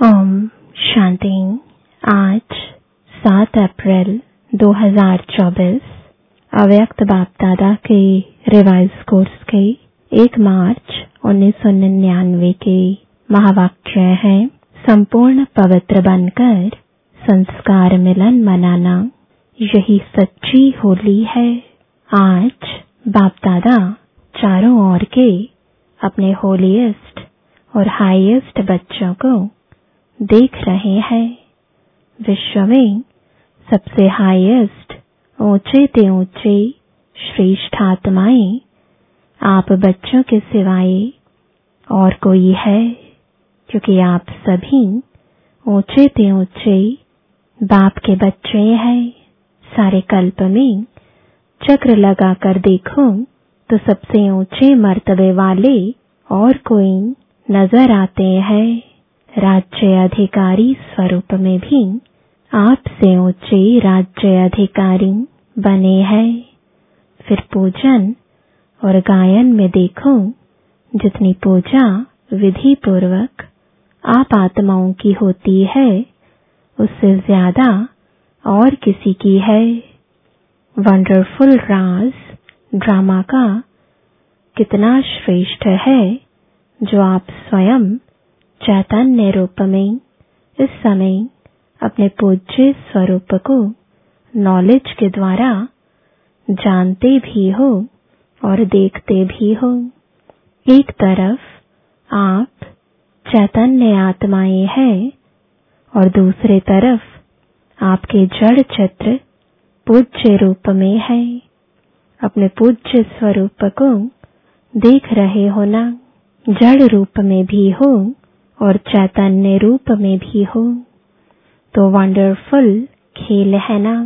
ओम शांति। आज 7 अप्रैल 2024 अव्यक्त बाप दादा के रिवाइज कोर्स के 1 मार्च 1999 के महावाक्य है, संपूर्ण पवित्र बनकर संस्कार मिलन मनाना, यही सच्ची होली है। आज बाप दादा चारों ओर के अपने होलीएस्ट और हाईएस्ट बच्चों को देख रहे हैं। विश्व में सबसे हाईएस्ट, ऊंचे ते ऊंचे श्रेष्ठ आत्माएं आप बच्चों के सिवाय और कोई है, क्योंकि आप सभी ऊंचे ते ऊंचे बाप के बच्चे हैं। सारे कल्प में चक्र लगाकर देखो तो सबसे ऊंचे मर्तबे वाले और कोई नजर आते हैं। राज्य अधिकारी स्वरूप में भी आपसे ऊंचे राज्य अधिकारी बने हैं। फिर पूजन और गायन में देखो, जितनी पूजा विधि पूर्वक आप आत्माओं की होती है, उससे ज्यादा और किसी की है। वंडरफुल राज ड्रामा का कितना श्रेष्ठ है, जो आप स्वयं चैतन्य रूप में इस समय अपने पूज्य स्वरूप को नॉलेज के द्वारा जानते भी हो और देखते भी हो। एक तरफ आप चैतन्य आत्माएं हैं और दूसरे तरफ आपके जड़ चित्र पूज्य रूप में है। अपने पूज्य स्वरूप को देख रहे हो ना, जड़ रूप में भी हो और चैतन्य रूप में भी हो, तो वंडरफुल खेल है ना।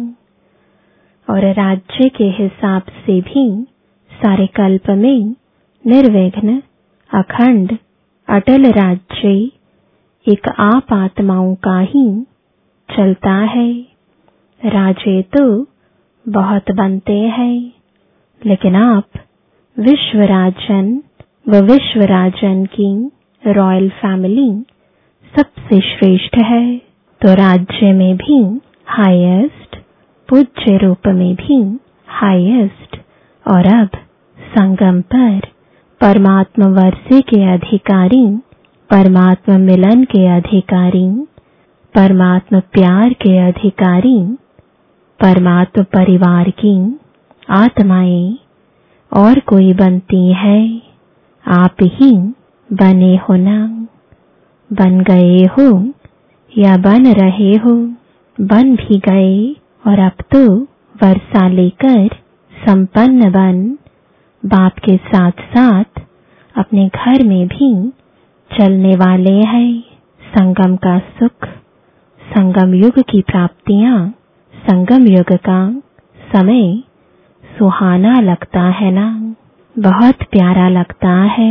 और राज्य के हिसाब से भी सारे कल्प में निर्विघ्न अखंड अटल राज्य एक आप आत्माओं का ही चलता है। राजे तो बहुत बनते हैं, लेकिन आप विश्वराजन व विश्वराजन की रॉयल फैमिली सबसे श्रेष्ठ है। तो राज्य में भी हाईएस्ट, पूज्य रूप में भी हाईएस्ट, और अब संगम पर परमात्मा वर्षे के अधिकारी, परमात्मा मिलन के अधिकारी, परमात्मा प्यार के अधिकारी, परमात्मा परिवार की आत्माएं और कोई बनती है। आप ही बने हो ना, बन गए हो या बन रहे हो, बन भी गए और अब तो वर्षा लेकर संपन्न बन बाप के साथ साथ अपने घर में भी चलने वाले हैं। संगम का सुख, संगम युग की प्राप्तियां, संगम युग का समय सुहाना लगता है ना, बहुत प्यारा लगता है।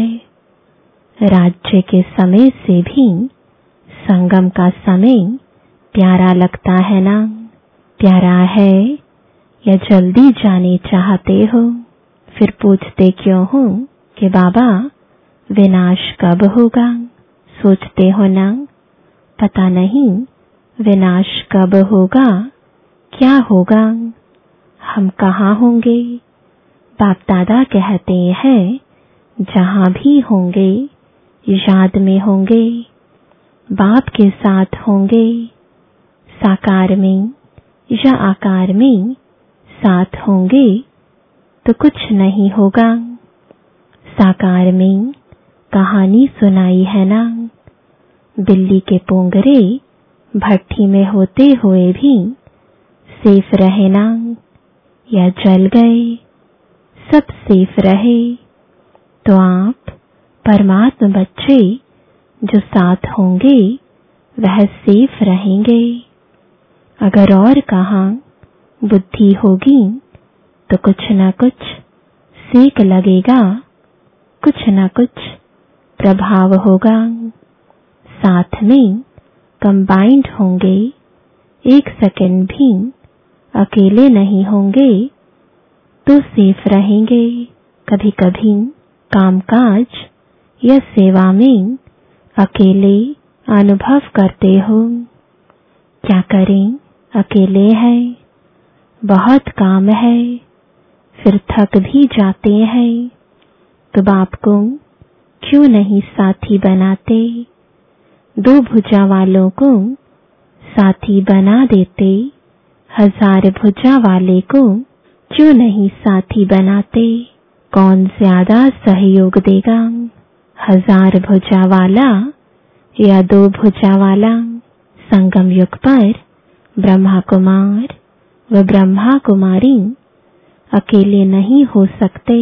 राज्य के समय से भी संगम का समय प्यारा लगता है ना। प्यारा है या जल्दी जाने चाहते हो? फिर पूछते क्यों हो कि बाबा विनाश कब होगा? सोचते हो ना, पता नहीं विनाश कब होगा, क्या होगा, हम कहाँ होंगे? बाप दादा कहते हैं, जहाँ भी होंगे याद में होंगे, बाप के साथ होंगे, साकार में या आकार में साथ होंगे तो कुछ नहीं होगा। साकार में कहानी सुनाई है ना, बिल्ली के पोंगरे भट्टी में होते हुए भी सेफ रहे ना, या जल गए, सब सेफ रहे। तो आप परमात्मा बच्चे जो साथ होंगे वह सेफ रहेंगे। अगर और कहाँ बुद्धि होगी तो कुछ न कुछ सेक लगेगा, कुछ न कुछ प्रभाव होगा। साथ में कंबाइंड होंगे, एक सेकंड भी अकेले नहीं होंगे तो सेफ रहेंगे। कभी कभी कामकाज या सेवा में अकेले अनुभव करते हो। क्या करें, अकेले हैं, बहुत काम है, फिर थक भी जाते हैं, तो बाप को क्यों नहीं साथी बनाते? दो भुजा वालों को साथी बना देते, 1000 भुजा वाले को क्यों नहीं साथी बनाते? कौन ज्यादा सहयोग देगा, 1000 भुजा वाला या 2 भुजा वाला? संगम युग पर ब्रह्मा कुमार व ब्रह्मा कुमारी अकेले नहीं हो सकते।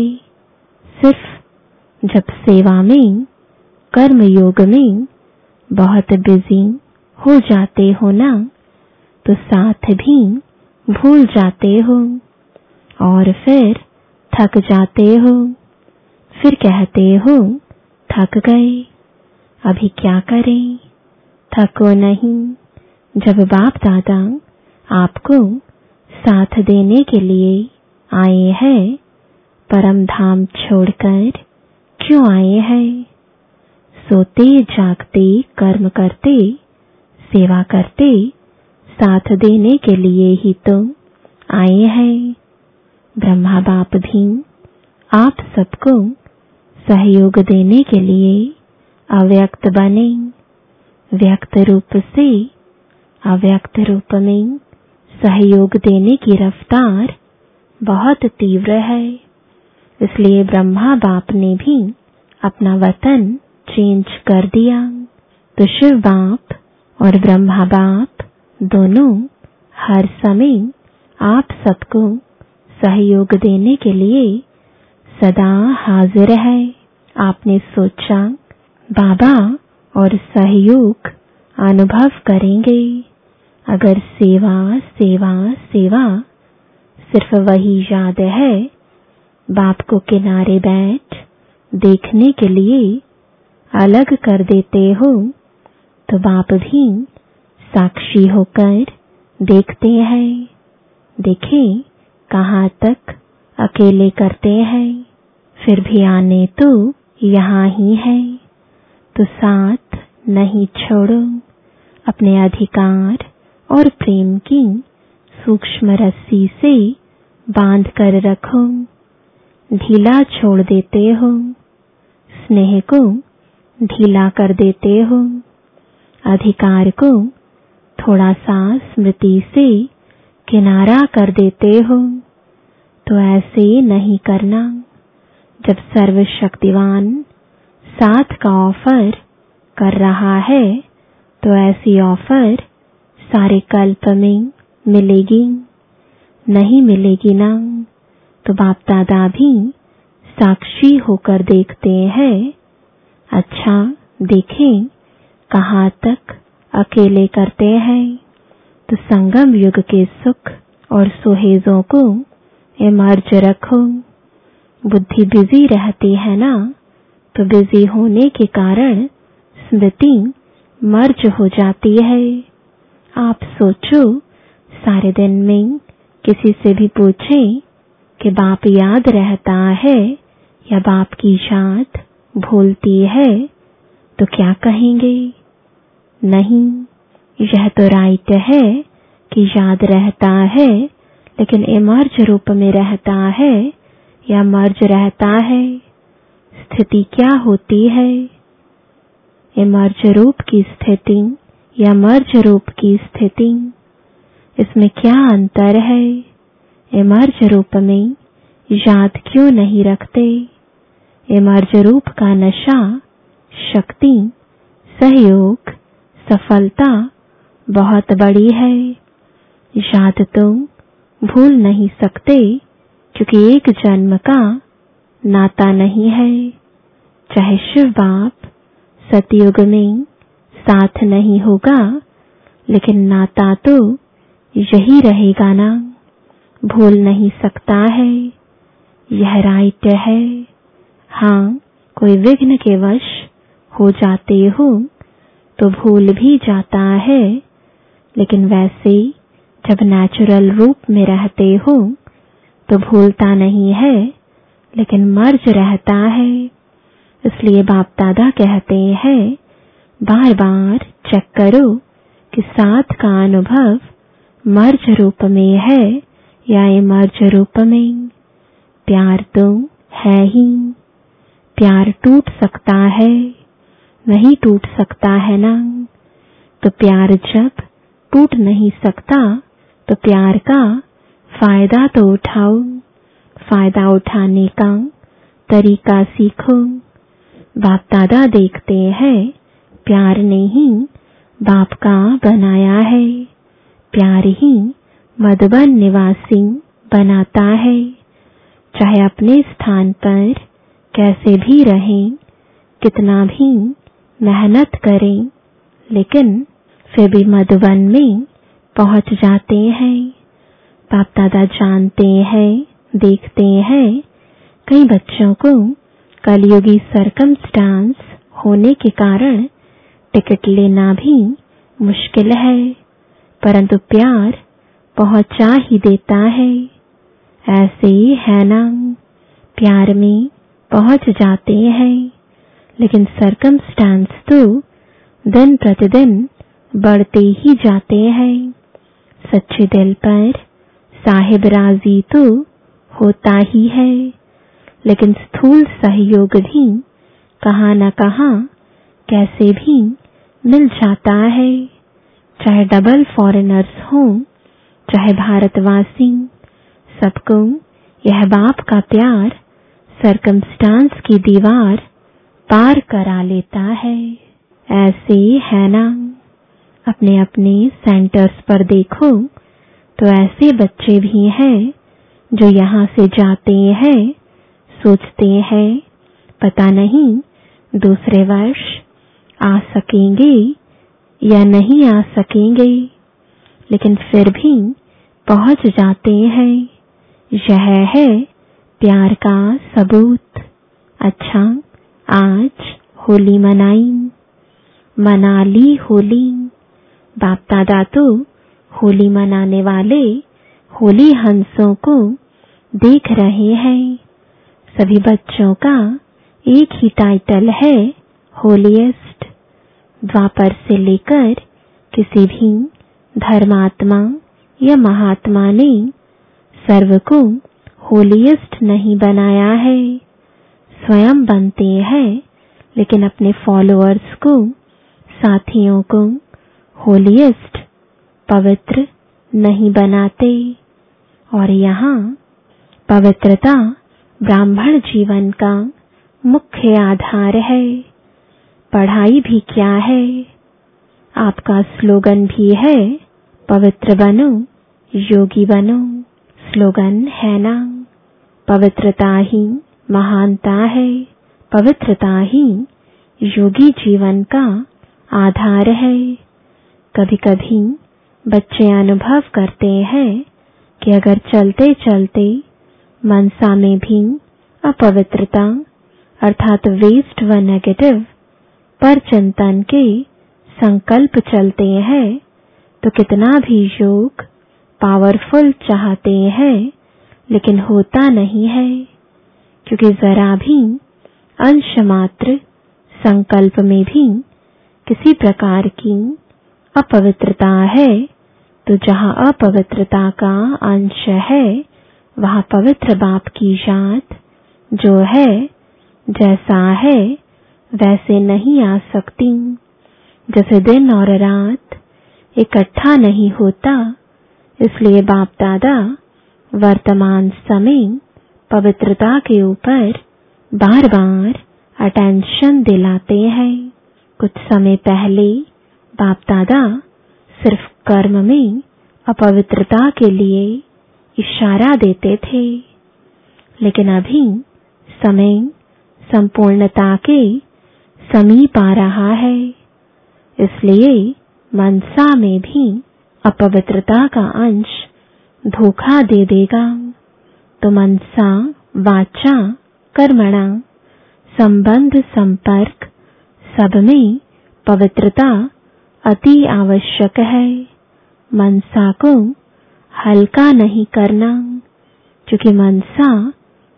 सिर्फ जब सेवा में, कर्म योग में बहुत बिजी हो जाते हो ना, तो साथ भी भूल जाते हो और फिर थक जाते हो। फिर कहते हो थक गए, अभी क्या करें? थको नहीं। जब बाप दादा आपको साथ देने के लिए आए हैं, परम धाम छोड़कर क्यों आए हैं? सोते जागते कर्म करते, सेवा करते, साथ देने के लिए ही तो आए हैं। ब्रह्मा बाप भी आप सबको सहयोग देने के लिए अव्यक्त बने। व्यक्त रूप से अव्यक्त रूप में सहयोग देने की रफ्तार बहुत तीव्र है। इसलिए ब्रह्मा बाप ने भी अपना वतन चेंज कर दिया। तो शिव बाप और ब्रह्मा बाप दोनों हर समय आप सबको सहयोग देने के लिए सदा हाजिर है। आपने सोचा बाबा और सहयोग अनुभव करेंगे। अगर सेवा सेवा सेवा सिर्फ वही याद है, बाप को किनारे बैठ देखने के लिए अलग कर देते हो, तो बाप भी साक्षी होकर देखते हैं। देखें कहाँ तक अकेले करते हैं, फिर भी आने तो यहाँ ही है। तो साथ नहीं छोड़ो, अपने अधिकार और प्रेम की सूक्ष्म रस्सी से बांध कर रखो। ढीला छोड़ देते हो, स्नेह को ढीला कर देते हो, अधिकार को थोड़ा सा स्मृति से किनारा कर देते हो। तो ऐसे नहीं करना। जब सर्वशक्तिवान साथ का ऑफर कर रहा है, तो ऐसी ऑफर सारे कल्प में मिलेगी? नहीं मिलेगी ना। तो बाप दादा भी साक्षी होकर देखते हैं। अच्छा देखें कहाँ तक अकेले करते हैं। तो संगम युग के सुख और सुहेजों को इमर्ज रखो। बुद्धि बिजी रहती है ना, तो बिजी होने के कारण स्मृति मर्ज हो जाती है। आप सोचो, सारे दिन में किसी से भी पूछें कि बाप याद रहता है या बाप की याद भूलती है, तो क्या कहेंगे? नहीं, यह तो राइट है कि याद रहता है, लेकिन इमर्ज रूप में रहता है या मर्ज रहता है? स्थिति क्या होती है? इमर्ज रूप की स्थिति या मर्ज रूप की स्थिति, इसमें क्या अंतर है? इमर्ज रूप में याद क्यों नहीं रखते? इमर्ज रूप का नशा, शक्ति, सहयोग, सफलता बहुत बड़ी है। याद तो भूल नहीं सकते, क्योंकि एक जन्म का नाता नहीं है। चाहे शिव बाप सतयुग में साथ नहीं होगा, लेकिन नाता तो यही रहेगा ना। भूल नहीं सकता है, यह राइट है। हाँ, कोई विघ्न के वश हो जाते हो तो भूल भी जाता है, लेकिन वैसे जब नेचुरल रूप में रहते हो तो भूलता नहीं है, लेकिन मर्ज रहता है। इसलिए बाप दादा कहते हैं, बार बार चेक करो कि साथ का अनुभव मर्ज रूप में है या इमर्ज रूप में। प्यार तो है ही। प्यार टूट सकता है, नहीं टूट सकता है ना। तो प्यार जब टूट नहीं सकता तो प्यार का फायदा तो उठाओ। फायदा उठाने का तरीका सीखो। बाप दादा देखते हैं प्यार ने ही बाप का बनाया है। प्यार ही मधुबन निवासी बनाता है। चाहे अपने स्थान पर कैसे भी रहें, कितना भी मेहनत करें, लेकिन फिर भी मधुबन में पहुंच जाते हैं। बाप दादा जानते हैं, देखते हैं कई बच्चों को कलयुगी सरकमस्टांस होने के कारण टिकट लेना भी मुश्किल है, परंतु प्यार पहुंचा ही देता है। ऐसे ही है ना, प्यार में पहुंच जाते हैं, लेकिन सरकमस्टांस तो दिन प्रतिदिन बढ़ते ही जाते हैं। सच्चे दिल पर साहिब राजी तो होता ही है, लेकिन स्थूल सहयोग भी कहाँ न कहाँ कैसे भी मिल जाता है। चाहे डबल फॉरेनर्स हों, चाहे भारतवासी, सबको यह बाप का प्यार सरकमस्टांस की दीवार पार करा लेता है। ऐसे है ना। अपने अपने सेंटर्स पर देखो तो ऐसे बच्चे भी हैं जो यहाँ से जाते हैं, सोचते हैं पता नहीं दूसरे वर्ष आ सकेंगे या नहीं आ सकेंगे, लेकिन फिर भी पहुंच जाते हैं। यह है प्यार का सबूत। अच्छा, आज होली मनाई, मना ली होली। बाप दादा तो होली मनाने वाले होली हंसों को देख रहे हैं। सभी बच्चों का एक ही टाइटल है, होलीएस्ट। द्वापर से लेकर किसी भी धर्मात्मा या महात्मा ने सर्व को होलीएस्ट नहीं बनाया है। स्वयं बनते हैं, लेकिन अपने फॉलोअर्स को, साथियों को होलीएस्ट, पवित्र नहीं बनाते। और यहाँ पवित्रता ब्राह्मण जीवन का मुख्य आधार है। पढ़ाई भी क्या है, आपका स्लोगन भी है, पवित्र बनो, योगी बनो। स्लोगन है ना। पवित्रता ही महानता है, पवित्रता ही योगी जीवन का आधार है। कभी कभी बच्चे अनुभव करते हैं कि अगर चलते चलते मनसा में भी अपवित्रता अर्थात वेस्ट व नेगेटिव पर चिंतन के संकल्प चलते हैं तो कितना भी योग पावरफुल चाहते हैं, लेकिन होता नहीं है, क्योंकि जरा भी अंश मात्र संकल्प में भी किसी प्रकार की अपवित्रता है, तो जहाँ अपवित्रता का अंश है वहाँ पवित्र बाप की याद जो है, जैसा है वैसे नहीं आ सकती। जैसे दिन और रात इकट्ठा नहीं होता, इसलिए बाप दादा वर्तमान समय पवित्रता के ऊपर बार बार अटेंशन दिलाते हैं। कुछ समय पहले बाप दादा सिर्फ कर्म में अपवित्रता के लिए इशारा देते थे, लेकिन अभी समय संपूर्णता के समीप आ रहा है, इसलिए मनसा में भी अपवित्रता का अंश धोखा दे देगा। तो मनसा वाचा कर्मणा संबंध संपर्क सब में पवित्रता अति आवश्यक है। मनसा को हल्का नहीं करना, क्योंकि मनसा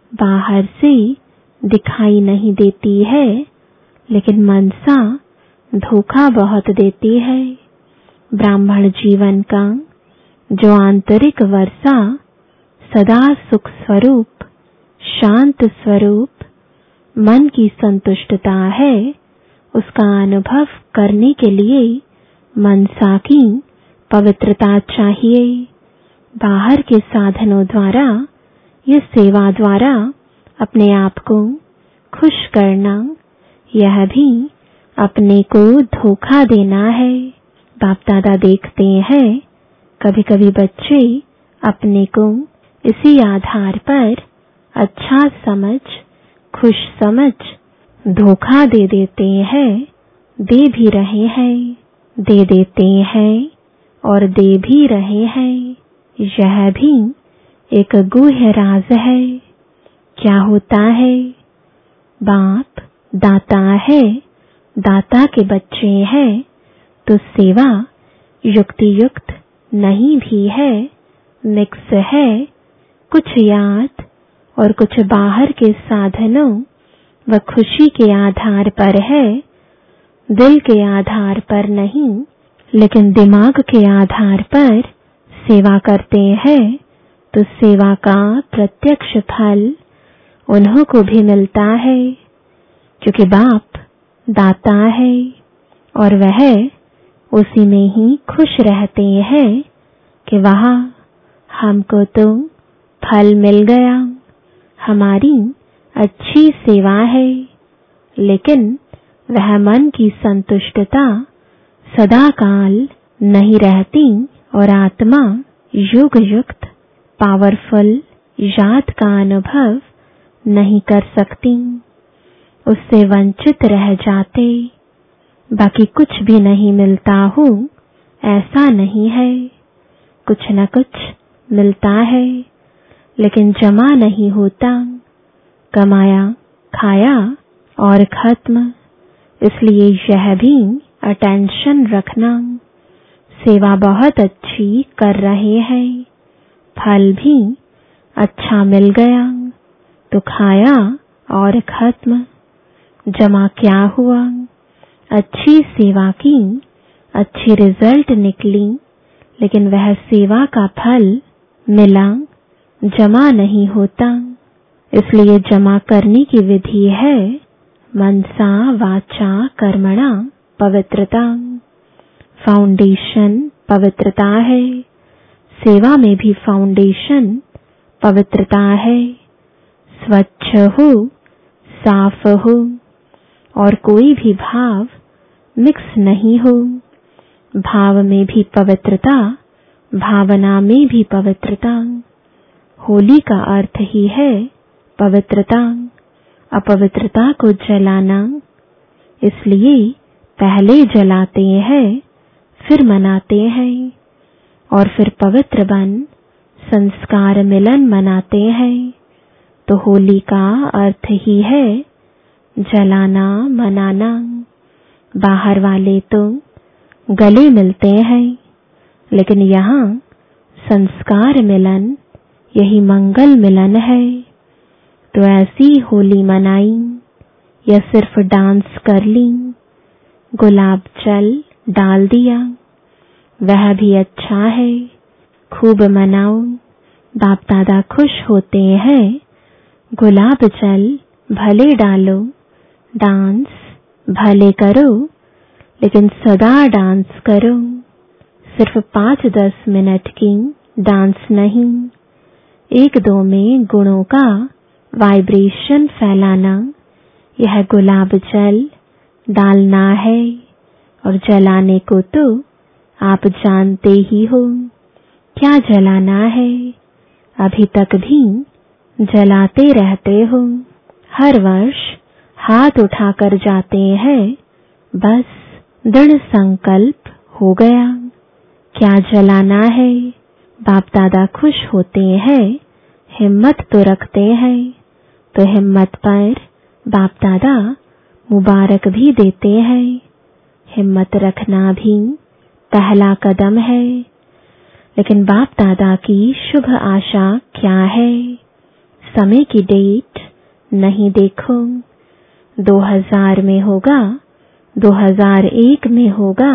बाहर से दिखाई नहीं देती है, लेकिन मनसा धोखा बहुत देती है। ब्राह्मण जीवन का जो आंतरिक वर्षा सदा सुख स्वरूप, शांत स्वरूप, मन की संतुष्टता है, उसका अनुभव करने के लिए मनसा की पवित्रता चाहिए। बाहर के साधनों द्वारा या सेवा द्वारा अपने आप को खुश करना, यह भी अपने को धोखा देना है। बाप दादा देखते हैं कभी कभी बच्चे अपने को इसी आधार पर अच्छा समझ, खुश समझ धोखा दे देते हैं, दे भी रहे हैं, दे देते हैं और दे भी रहे हैं। यह भी एक गुह्य राज है। क्या होता है? बाप दाता है, दाता के बच्चे हैं, तो सेवा युक्ति युक्त नहीं भी है, मिक्स है। कुछ याद और कुछ बाहर के साधनों व खुशी के आधार पर है, दिल के आधार पर नहीं, लेकिन दिमाग के आधार पर सेवा करते हैं, तो सेवा का प्रत्यक्ष फल उन्हों को भी मिलता है, क्योंकि बाप दाता है और वह उसी में ही खुश रहते हैं कि वहाँ हमको तो फल मिल गया, हमारी अच्छी सेवा है। लेकिन वह मन की संतुष्टता सदा काल नहीं रहती और आत्मा युग युक्त पावरफुल याद का अनुभव नहीं कर सकती, उससे वंचित रह जाते। बाकी कुछ भी नहीं मिलता हो ऐसा नहीं है, कुछ न कुछ मिलता है, लेकिन जमा नहीं होता, कमाया खाया और खत्म। इसलिए यह भी अटेंशन रखना, सेवा बहुत अच्छी कर रहे हैं, फल भी अच्छा मिल गया तो खाया और खत्म। जमा क्या हुआ? अच्छी सेवा की, अच्छी रिजल्ट निकली, लेकिन वह सेवा का फल मिला, जमा नहीं होता। इसलिए जमा करने की विधि है मनसा वाचा कर्मणा पवित्रता। फाउंडेशन पवित्रता है, सेवा में भी फाउंडेशन पवित्रता है। स्वच्छ हो, साफ हो और कोई भी भाव मिक्स नहीं हो। भाव में भी पवित्रता, भावना में भी पवित्रता। होली का अर्थ ही है पवित्रता, अपवित्रता को जलाना। इसलिए पहले जलाते हैं, फिर मनाते हैं और फिर पवित्र बन संस्कार मिलन मनाते हैं। तो होली का अर्थ ही है जलाना, मनाना। बाहर वाले तो गले मिलते हैं, लेकिन यहाँ संस्कार मिलन, यही मंगल मिलन है। तो ऐसी होली मनाई या सिर्फ डांस कर ली, गुलाब जल डाल दिया, वह भी अच्छा है। खूब मनाओ, बाप दादा खुश होते हैं। गुलाब जल भले डालो, डांस भले करो, लेकिन सदा डांस करो। सिर्फ 5-10 मिनट की डांस नहीं, 1-2 में गुणों का वाइब्रेशन फैलाना, यह गुलाब जल डालना है। और जलाने को तो आप जानते ही हो क्या जलाना है, अभी तक भी जलाते रहते हो। हर वर्ष हाथ उठाकर जाते हैं, बस दृढ़ संकल्प हो गया। क्या जलाना है? बाप दादा खुश होते हैं, हिम्मत तो रखते हैं, तो हिम्मत पर बाप दादा मुबारक भी देते हैं। हिम्मत रखना भी पहला कदम है। लेकिन बाप दादा की शुभ आशा क्या है? समय की डेट नहीं देखो, 2000 में होगा, 2001 में होगा,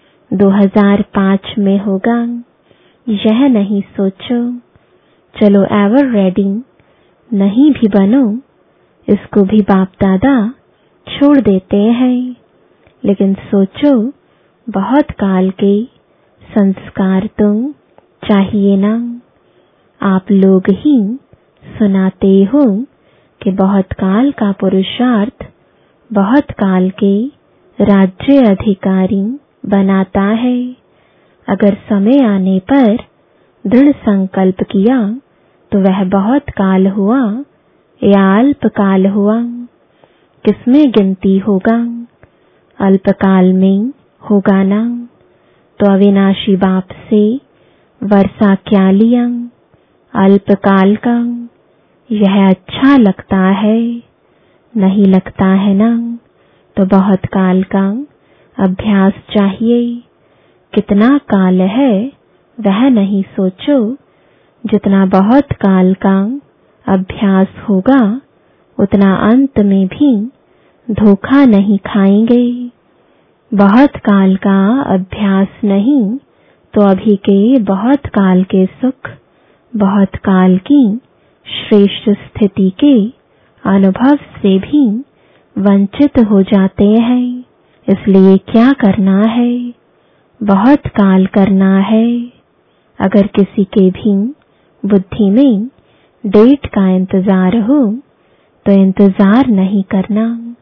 2005 में होगा, यह नहीं सोचो। चलो एवर रेडी नहीं भी बनो, इसको भी बाप दादा छोड़ देते हैं। लेकिन सोचो, बहुत काल के संस्कार तो चाहिए ना। आप लोग ही सुनाते हो कि बहुत काल का पुरुषार्थ बहुत काल के राज्य अधिकारी बनाता है। अगर समय आने पर दृढ़ संकल्प किया तो वह बहुत काल हुआ या अल्पकाल हुआ, किसमें गिनती होगा? अल्पकाल में होगा ना। तो अविनाशी बाप से वर्षा क्या लिया? अल्पकाल का। यह अच्छा लगता है? नहीं लगता है ना। तो बहुत काल का अभ्यास चाहिए। कितना काल है वह नहीं सोचो, जितना बहुत काल का अभ्यास होगा उतना अंत में भी धोखा नहीं खाएंगे। बहुत काल का अभ्यास नहीं तो अभी के बहुत काल के सुख, बहुत काल की श्रेष्ठ स्थिति के अनुभव से भी वंचित हो जाते हैं। इसलिए क्या करना है? बहुत काल करना है। अगर किसी के भी बुद्धि में डेट का इंतजार हो तो इंतजार नहीं करना,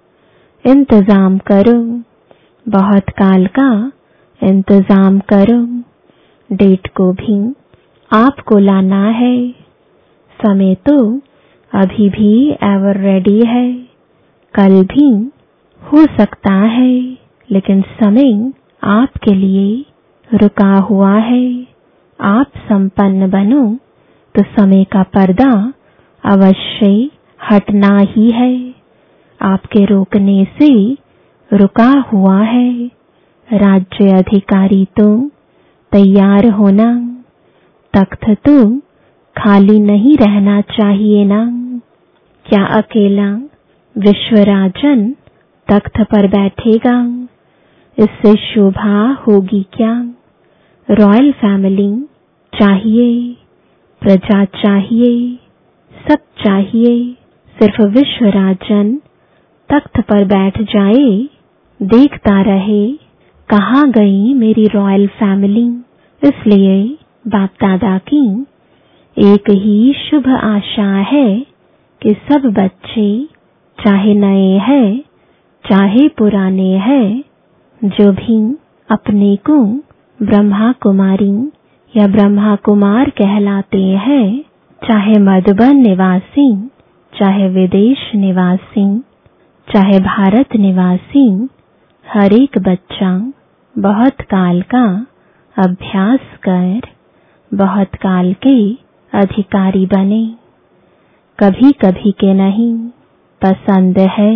इंतजाम करो। बहुत काल का इंतजाम करो। डेट को भी आपको लाना है। समय तो अभी भी एवर रेडी है, कल भी हो सकता है, लेकिन समय आपके लिए रुका हुआ है। आप संपन्न बनो तो समय का पर्दा अवश्य हटना ही है। आपके रोकने से रुका हुआ है। राज्य अधिकारी तो तैयार होना, तख्त तो खाली नहीं रहना चाहिए ना। क्या अकेला विश्वराजन तख्त पर बैठेगा? इससे शोभा होगी क्या? रॉयल फैमिली चाहिए, प्रजा चाहिए, सब चाहिए। सिर्फ विश्वराजन तख्त पर बैठ जाए, देखता रहे कहाँ गई मेरी रॉयल फैमिली। इसलिए बाप दादा की एक ही शुभ आशा है कि सब बच्चे, चाहे नए हैं चाहे पुराने हैं, जो भी अपने को ब्रह्मा कुमारी या ब्रह्मा कुमार कहलाते हैं, चाहे मधुबन निवासी, चाहे विदेश निवासी, चाहे भारत निवासी, हर एक बच्चा बहुत काल का अभ्यास कर बहुत काल के अधिकारी बने। कभी कभी के नहीं, पसंद है।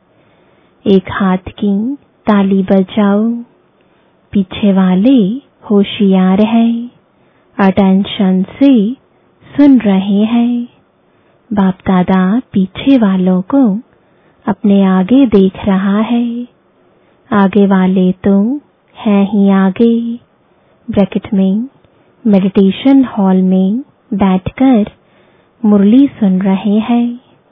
एक हाथ की ताली बजाओ। पीछे वाले होशियार है, अटेंशन से सुन रहे हैं। बाप दादा पीछे वालों को अपने आगे देख रहा है। आगे वाले तो हैं ही आगे। ब्रैकेट में मेडिटेशन हॉल में बैठकर मुरली सुन रहे हैं।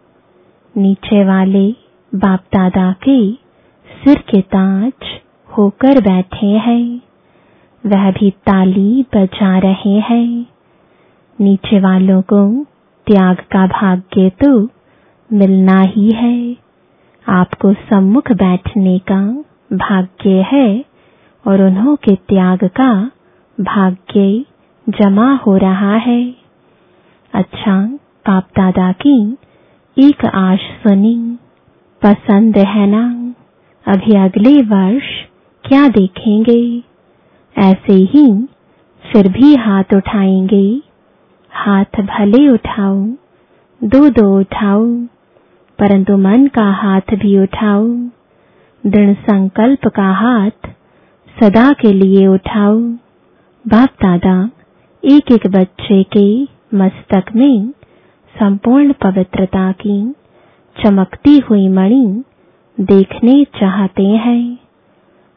नीचे वाले बाप दादा के सिर के ताज होकर बैठे हैं, वह भी ताली बजा रहे हैं। नीचे वालों को त्याग का भाग्य तो मिलना ही है। आपको सम्मुख बैठने का भाग्य है और उन्हों के त्याग का भाग्य जमा हो रहा है। अच्छा, बाप दादा की एक आश सुनी, पसंद है ना? अभी अगले वर्ष क्या देखेंगे? ऐसे ही फिर भी हाथ उठाएंगे। हाथ भले उठाओ, दो दो उठाओ, परंतु मन का हाथ भी उठाओ। दृढ़ संकल्प का हाथ सदा के लिए उठाओ। बाप दादा एक एक बच्चे के मस्तक में संपूर्ण पवित्रता की चमकती हुई मणि देखने चाहते हैं।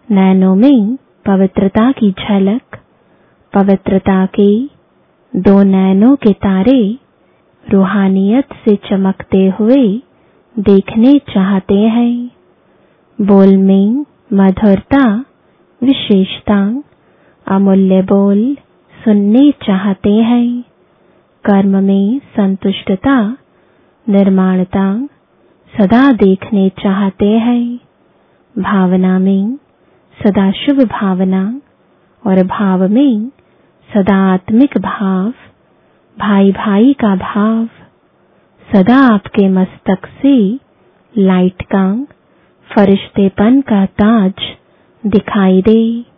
नैनों में पवित्रता की झलक, पवित्रता के 2 नैनों के तारे रूहानियत से चमकते हुए देखने चाहते हैं। बोल में मधुरता, विशेषता, अमूल्य बोल सुनने चाहते हैं। कर्म में संतुष्टता, निर्माणता सदा देखने चाहते हैं। भावना में सदा शुभ भावना और भाव में सदा आत्मिक भाव, भाई भाई का भाव सदा आपके मस्तक से लाइट का, फरिश्तेपन का ताज दिखाई दे।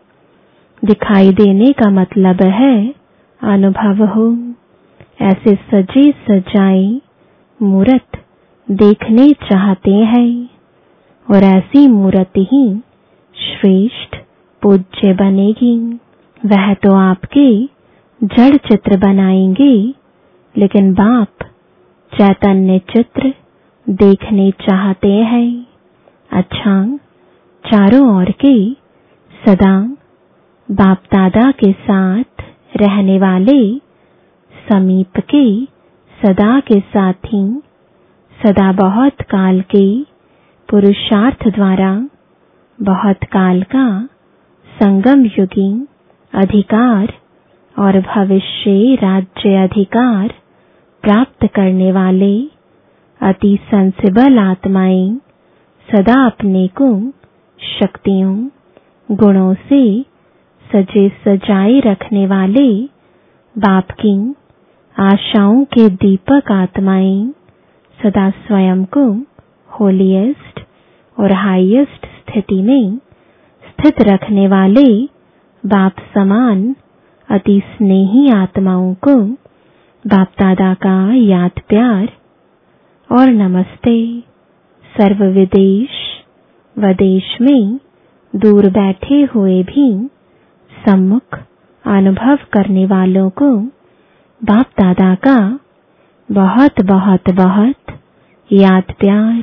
दिखाई देने का मतलब है अनुभव हो। ऐसे सजे सजाए मूरत देखने चाहते हैं और ऐसी मूरत ही श्रेष्ठ पूज्य बनेगी। वह तो आपके जड़ चित्र बनाएंगे, लेकिन बाप चैतन्य चित्र देखने चाहते हैं। अच्छा, चारों ओर के सदा बाप दादा के साथ रहने वाले, समीप के सदा के साथी, सदा बहुत काल के पुरुषार्थ द्वारा बहुत काल का संगम युगी अधिकार और भविष्य राज्य अधिकार प्राप्त करने वाले अति सेंसिबल आत्माएं सदा अपने को शक्तियों, गुणों से सजे सजाए रखने वाले बाप की आशाओं के दीपक आत्माएं सदा स्वयं को होलीएस्ट और हाईएस्ट स्थिति में स्थित रखने वाले बाप समान अति स्नेही आत्माओं को बाप दादा का याद प्यार और नमस्ते। सर्व विदेश व देश में दूर बैठे हुए भी सम्मुख अनुभव करने वालों को बाप दादा का बहुत बहुत बहुत याद प्यार।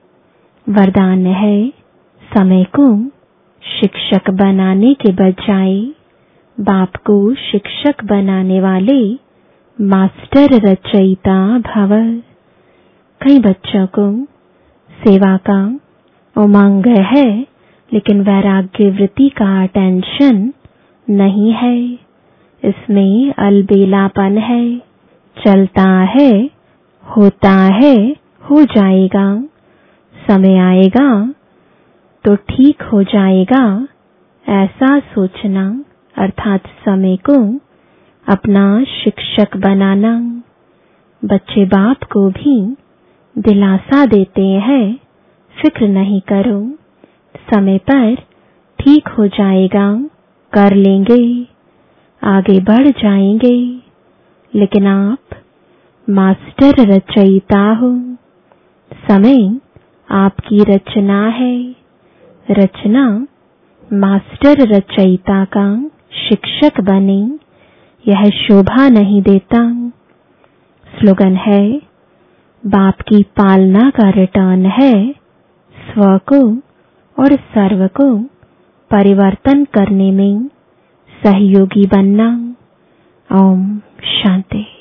वरदान है, समय को शिक्षक बनाने के बजाय बाप को शिक्षक बनाने वाले मास्टर रचयिता भव। कई बच्चों को सेवा का उमंग है, लेकिन वैराग्य वृत्ति का टेंशन नहीं है। इसमें अलबेलापन है। चलता है, होता है, हो जाएगा, समय आएगा तो ठीक हो जाएगा, ऐसा सोचना अर्थात समय को अपना शिक्षक बनाना। बच्चे बाप को भी दिलासा देते हैं, फिक्र नहीं करो, समय पर ठीक हो जाएगा, कर लेंगे, आगे बढ़ जाएंगे। लेकिन आप मास्टर रचयिता हो। समय आपकी रचना है। रचना मास्टर रचयिता का शिक्षक बने, यह शोभा नहीं देता। स्लोगन है, बाप की पालना का रिटर्न है स्व को और सर्व को परिवर्तन करने में सहयोगी बनना। ओम शांति।